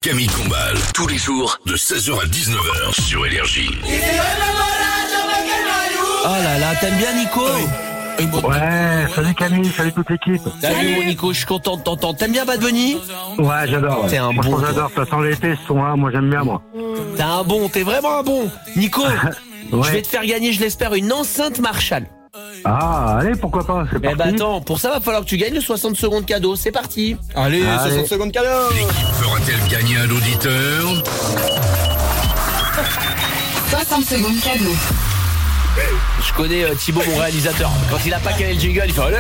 Camille Combal, tous les jours de 16h à 19h sur Énergie. Oh là là, t'aimes bien Nico? Ouais, salut Camille, salut toute l'équipe. Salut mon Nico, je suis content de t'entendre. T'aimes bien Bad Bunny? Ouais, j'adore. T'es un Franchement, bon. j'adore. Ça sent l'été, ce son-là. Moi, j'aime bien, moi. T'es un bon, t'es vraiment un bon. Nico, Ouais. je vais te faire gagner, je l'espère, une enceinte Marshall. Ah, allez, pourquoi pas, c'est Eh parti. ben attends, pour ça va falloir que tu gagnes le 60 secondes cadeau, c'est parti. Allez, Allez. 60 secondes cadeau. L'équipe fera-t-elle gagner un auditeur? 60 secondes cadeau. Je connais Thibaut, mon réalisateur. Quand il a pas calé le jingle, il fait allez,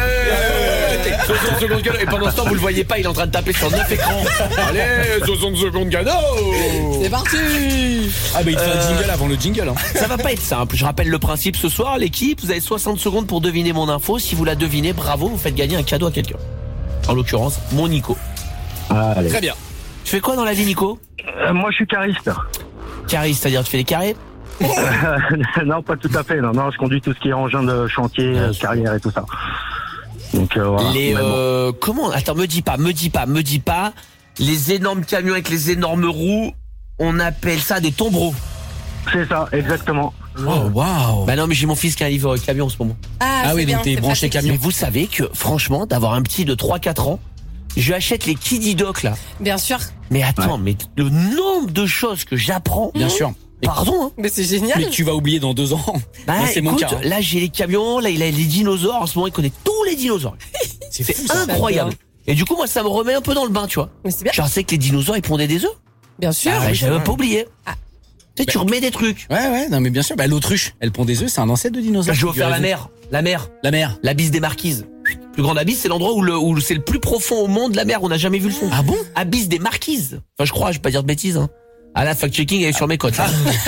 60 secondes cadeau. Et pendant ce temps, vous le voyez pas, il est en train de taper sur 9 écrans. Allez, 60 secondes cadeau. C'est parti. Ah bah il te fait un jingle avant le jingle. Ça va pas être simple. Je rappelle le principe ce soir, l'équipe, vous avez 60 secondes pour deviner mon info. Si vous la devinez, bravo, vous faites gagner un cadeau à quelqu'un. En l'occurrence, mon Nico. Allez. Très bien. Tu fais quoi dans la vie, Nico? Moi, je suis cariste. Cariste, c'est-à-dire tu fais des carrés? Non, pas tout à fait. Non, je conduis tout ce qui est engin de chantier, carrière et tout ça. Donc, voilà. Les Mais bon. comment? Attends, me dis pas. Les énormes camions avec les énormes roues, on appelle ça des tombereaux. C'est ça, exactement. Oh waouh. Bah non, mais j'ai mon fils qui a un livre camion en ce moment. Ah c'est oui, bien, donc t'es c'est branché pratique. camion. Mais vous savez que franchement, d'avoir un petit de 3-4 ans, je lui achète les Kiddy Doc là. Bien sûr. Mais attends, mais le nombre de choses que j'apprends. Bien sûr. Pardon, hein. Mais c'est génial. Mais tu vas oublier dans 2 ans. Bah, Moi, c'est mon écoute, cas. Hein. là j'ai les camions, là il a les dinosaures, en ce moment il connaît tous les dinosaures. C'est C'est fou ça. incroyable. Et du coup moi ça me remet un peu dans le bain, tu vois. Mais c'est bien. Je sais que les dinosaures ils pondaient des œufs. Bien sûr. Ah ouais, j'avais pas oublié. Ah. Tu sais, tu remets des trucs. Ouais, non mais bien sûr. Bah l'autruche, elle pond des œufs, c'est un ancêtre de dinosaure. Je vais vous faire la mer. La mer. L'abysse des Marquises. Le plus grand abysse, c'est l'endroit où c'est le plus profond au monde, la mer, on n'a jamais vu le fond. Ah bon? Abysse des Marquises. Enfin, je crois, je vais pas dire de bêtises, hein. Ah là, fact-checking, elle est sur mes côtes.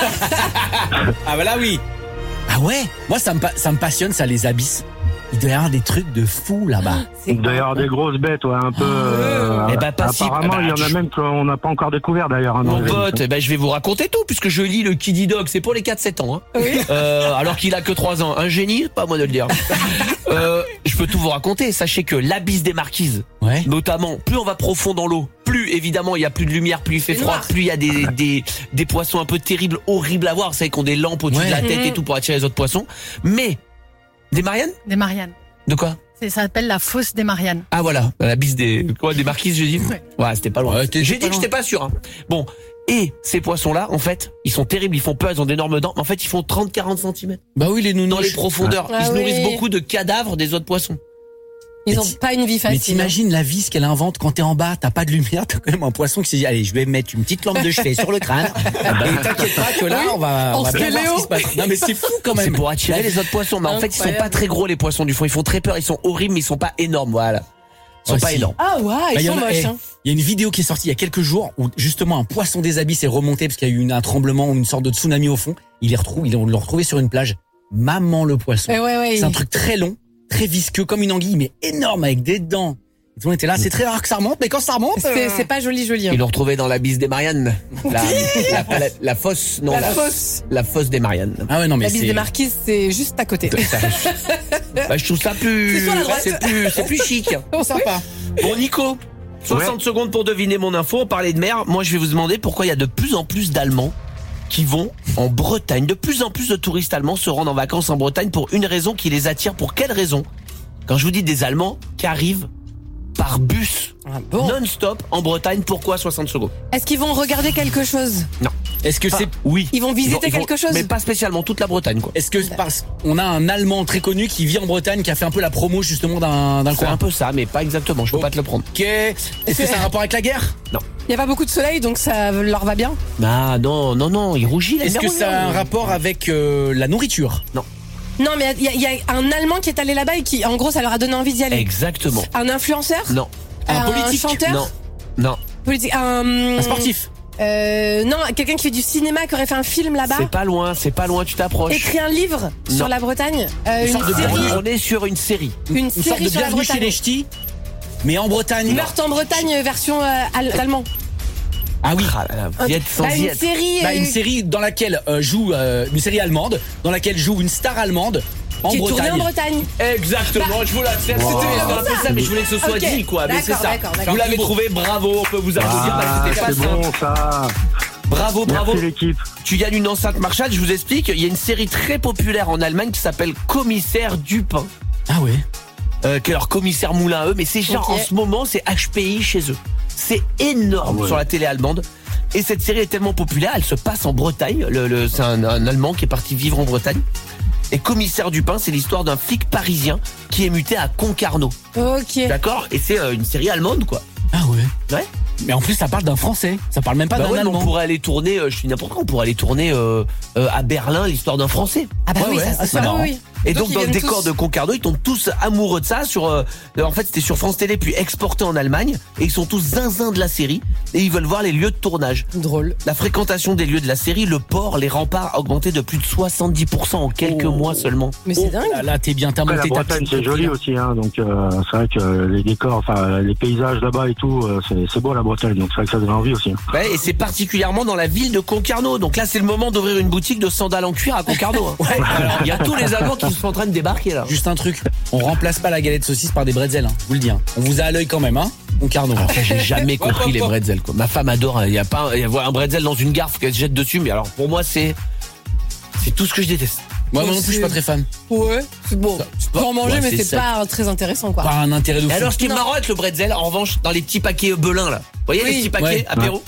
Ah bah là oui. Ah ouais. Moi ça me passionne ça les abysses. Il doit y avoir des trucs de fou là-bas. C'est Il doit y avoir des grosses bêtes, ouais, un peu. Eh ben, pas si- apparemment, ah bah, il y en a je- même qu'on n'a pas encore découvert d'ailleurs. Hein, dans Mon les pote, émissions. eh ben, je vais vous raconter tout, puisque je lis le Kiddy Dog, c'est pour les 4-7 ans, hein. Oui. Alors qu'il a que 3 ans. Un génie, pas à moi de le dire. Je peux tout vous raconter. Sachez que l'abysse des Marquises, Ouais. notamment, plus on va profond dans l'eau, plus évidemment il y a plus de lumière, plus il fait C'est froid, noir. plus il y a des poissons un peu terribles, horribles à voir. Vous savez, qui ont des lampes au-dessus de la tête et tout pour attirer les autres poissons. Mais, des Mariannes? Des Mariannes. De quoi? Ça s'appelle la fosse des Mariannes. Ah voilà, l'abysse des Marquises, j'ai dit. Ouais, c'était pas loin. Ouais, t'es J'ai pas dit que loin. j'étais pas sûr, hein. Bon. Et ces poissons-là, en fait, ils sont terribles, ils font peur, ils ont d'énormes dents. En fait, ils font 30-40 cm. Bah oui les nounouches. Dans les profondeurs. Ah Ils se oui. nourrissent beaucoup de cadavres des autres poissons. Ils ont pas une vie Mais facile. t'imagines la vie ce qu'elle invente quand t'es en bas, t'as pas de lumière, t'as quand même un poisson qui s'est dit allez je vais mettre une petite lampe de chevet sur le crâne. Et t'inquiète pas que là on va bien voir ce qui se passe. Non mais c'est fou quand C'est même. pour attirer les autres poissons. Mais en fait, ils sont Incroyable. pas très gros, les poissons du fond. Ils font très peur, ils sont horribles, mais ils sont pas énormes, voilà. Ils sont Ouais, pas si. énormes. Ah ouais, Bah, ils y sont en a- moches. eh, Hein. Il y a une vidéo qui est sortie il y a quelques jours où justement un poisson des abysses est remonté parce qu'il y a eu un tremblement ou une sorte de tsunami au fond. Ils l'ont retrouvé sur une plage. Maman le poisson. Ouais. C'est un truc très long, très visqueux comme une anguille mais énorme avec des dents. Et tout le monde était là, c'est très rare que ça remonte mais quand ça remonte. C'est pas joli. Hein. Ils l'ont retrouvé dans l'abysse des Mariannes. La fosse, non. La fosse. La fosse des Mariannes. Ah ouais non mais La bise c'est des Marquises, c'est juste à côté. Bah, je trouve ça plus, C'est sur la droite. c'est plus chic. sympa. Bon, Nico. 60 secondes pour deviner mon info. On parlait de mer. Moi, je vais vous demander pourquoi il y a de plus en plus d'Allemands qui vont en Bretagne. De plus en plus de touristes allemands se rendent en vacances en Bretagne pour une raison qui les attire. Pour quelle raison? Quand je vous dis des Allemands qui arrivent par bus Ah bon. non-stop en Bretagne, pourquoi 60 secondes? Est-ce qu'ils vont regarder quelque chose? Est-ce que Enfin, c'est oui. Ils vont visiter quelque chose? Mais pas spécialement toute la Bretagne, quoi. Est-ce que parce qu'on a un Allemand très connu qui vit en Bretagne qui a fait un peu la promo justement d'un C'est coin. un peu ça, mais pas exactement. Je peux pas te le prendre. Ok. Est-ce que ça a un rapport avec la guerre? Il y a pas beaucoup de soleil, donc ça leur va bien. Ah non, il rougit. Est-ce que ça a un rapport avec la nourriture? Non, mais il y a un Allemand qui est allé là-bas et qui, en gros, ça leur a donné envie d'y aller. Exactement. Un influenceur? Non, Un politique? Chanteur? non. Politique. Un sportif? Non, quelqu'un qui fait du cinéma, qui aurait fait un film là-bas. C'est pas loin, tu t'approches. Écrit un livre sur Non. la Bretagne. Une sorte de série. On est sur une série. Une sorte série de sur la bienvenue chez Bretagne. les ch'tis, mais en Bretagne. Meurtre en Bretagne, version allemand. Ah oui. Ah là là, vous y êtes sans Bah, y une être. série. Bah, une série dans laquelle joue une série allemande, dans laquelle joue une star allemande En Qui est tourné en Bretagne. Bretagne. Exactement, je vous l'accepte. Wow. C'était un peu ça, mais je voulais que ce soit Ok. dit, quoi. Mais c'est ça. D'accord. Vous l'avez trouvé, bravo, on peut vous applaudir. Ah, C'était pas c'est simple. bon ça. Bravo. Merci l'équipe. Tu gagnes une enceinte Marshall, je vous explique. Il y a une série très populaire en Allemagne qui s'appelle Commissaire Dupin. Ah ouais. Qui est leur commissaire moulin à eux, mais c'est genre Ok. en ce moment, c'est HPI chez eux. C'est énorme Ah ouais. sur la télé allemande. Et cette série est tellement populaire, elle se passe en Bretagne. C'est un Allemand qui est parti vivre en Bretagne. Et Commissaire Dupin, c'est l'histoire d'un flic parisien qui est muté à Concarneau. Ok. D'accord. Et c'est une série allemande, quoi. Ah ouais. Ouais. Mais en plus, ça parle d'un Français. Ça parle même pas Bah d'un ouais, mais Allemand. on pourrait aller tourner, je dis n'importe quoi, on pourrait aller tourner à Berlin l'histoire d'un Français. Ah bah Ouais, oui, ouais. ça Ah, c'est c'est sûr, marrant. oui. Et donc ils dans le viennent décor tous. de Concarneau, ils tombent tous amoureux de ça. En fait, c'était sur France Télé, puis exporté en Allemagne. Et ils sont tous zinzins de la série. Et ils veulent voir les lieux de tournage. Drôle. La fréquentation des lieux de la série, le port, les remparts a augmenté de plus de 70% en quelques mois seulement. Mais c'est dingue. Là, t'es bien, t'as Après, la monté ta Bretagne, petite c'est joli copine. aussi, hein, donc c'est vrai que les décors, enfin les paysages là-bas et tout, c'est beau la Bretagne, donc c'est vrai que ça donne envie aussi. Hein. Ouais, et c'est particulièrement dans la ville de Concarneau. Donc là, c'est le moment d'ouvrir une boutique de sandales en cuir à Concarneau. Hein. Alors, il y a tous les Allemands qui sont en train de débarquer là. Juste un truc, on remplace pas la galette saucisse par des bretzels, hein, je vous le dis. Hein. On vous a à l'œil quand même, hein. Concarneau. Alors ça, j'ai jamais compris les bretzels, quoi. Ma femme adore. Il y a un bretzel dans une gare, faut qu'elle se jette dessus. Mais alors pour moi, c'est tout ce que je déteste. Moi non plus, je suis pas très fan. Ouais, c'est bon. Tu peux en manger, Ouais, mais c'est c'est sec. pas très intéressant, quoi. Pas un intérêt de Et fou. alors, ce qui est Non. marrant avec le bretzel, en revanche, dans les petits paquets Belin là, vous voyez Oui. les petits paquets Ouais. apéro.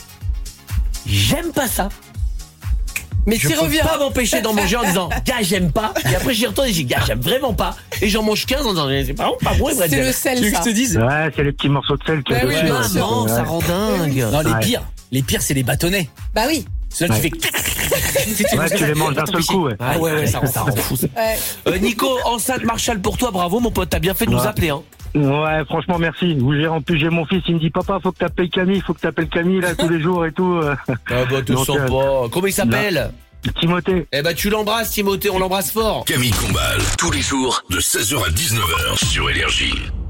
J'aime pas ça. Mais Je tu peux reviens. pas m'empêcher d'en manger en disant gars j'aime pas, et après j'y retourne et je dis gars j'aime vraiment pas, et j'en mange 15 en disant c'est pas bon les C'est le bretzels. sel, Tu veux que ça. je te dise Ouais, c'est les petits morceaux de sel que Bah oui, dessus, bien ouais. sûr. Maman, ça rend dingue. Non, Ouais. les pires, c'est les bâtonnets. Bah oui. Ceux-là, tu Ouais. fais. Ouais, tu les manges d'un seul coup, ouais. Ah ouais, ça rend fou. Ça. Ouais. Nico, enceinte Marshall pour toi, bravo mon pote, t'as bien fait de nous Ouais. appeler. Hein. Ouais, franchement, merci. En plus, j'ai mon fils, il me dit, papa, faut que t'appelles Camille, faut que t'appelles Camille, là, tous les jours et tout. Ah bah te Donc, sens pas. Comment il s'appelle? Timothée. Eh bah tu l'embrasses Timothée, on l'embrasse fort. Camille Combal, tous les jours de 16h à 19h sur Énergie.